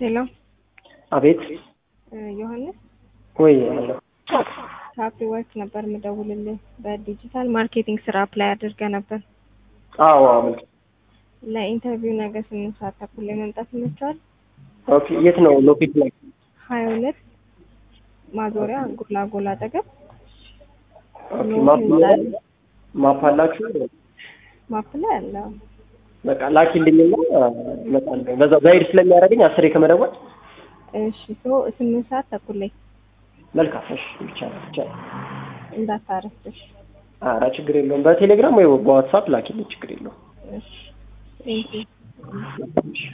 ሄሎ አቤት ዮሐንስ ወይ አለ ሃፒ ወርክ ነበር የምደውልልህ በዲጂታል ማርኬቲንግ ስራ አፕላይ አድርገህ ነበር። አዎ አመልክ ለኢንተርቪው ነገ 8 ሰዓት ተኩል ላይ መምጣት ይመችሃል? ኦኬ የት ነው ሎኬት ላይ 22 ማዞሪያ ጎላጎላ አጠገብ። ኦኬ ማፕ አላችሁ? ማፕ ላይ አለ። በቃ ላኪልኝና እመጣለሁ። በዛ ዛይድ ስለሚያደርገኝ 10 ከመደወል እሺ 8 ሰዓት ተኩል ላይ መልካም። እሺ ይቻላል እንዳታረፍሽ። ኧረ ችግር የለውም። በቴሌግራም ወይ በዋትስአፕ ላኪልኝ ችግር የለውም። እሺ ቴንክ ዩ